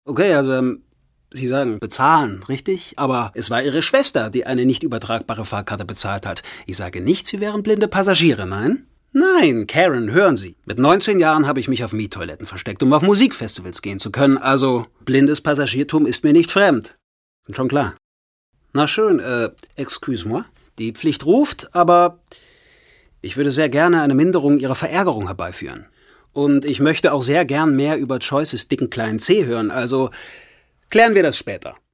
Okay, also, Sie sagen bezahlen, richtig? Aber es war Ihre Schwester, die eine nicht übertragbare Fahrkarte bezahlt hat. Ich sage nicht, Sie wären blinde Passagiere, nein? Nein, Karen, hören Sie. Mit 19 Jahren habe ich mich auf Miettoiletten versteckt, um auf Musikfestivals gehen zu können. Also, blindes Passagiertum ist mir nicht fremd. Schon klar. Na schön, excuse-moi. Die Pflicht ruft, aber ich würde sehr gerne eine Minderung Ihrer Verärgerung herbeiführen. Und ich möchte auch sehr gern mehr über Choices dicken kleinen C hören, also klären wir das später.